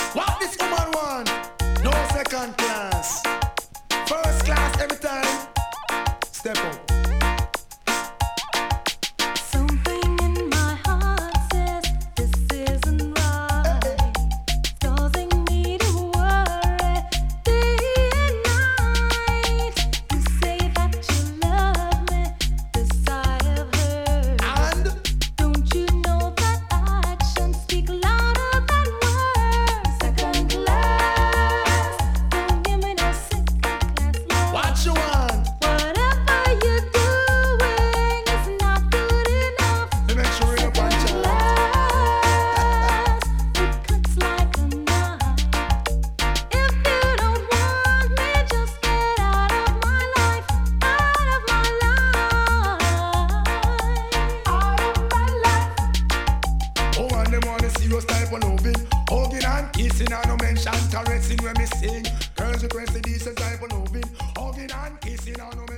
What this woman want? No second class. First class every time. Step up. Something in my heart says this isn't right. It's causing me to worry day and night. You say that you love me, this I have heard. And Don't you know that actions speak louder than words? Second class, don't give me no second class love. what you want? Whatever you're doing is not good enough. Let me make sure you punch out. Glass, it cuts like a knife. If you don't want me, just get out of my life, out of my life, out of my life. Oh, and them want the serious type of loving. Hugging and kissing and no mention caressing when me sing. Girls request the decent type of loving. Hugging and kissing and no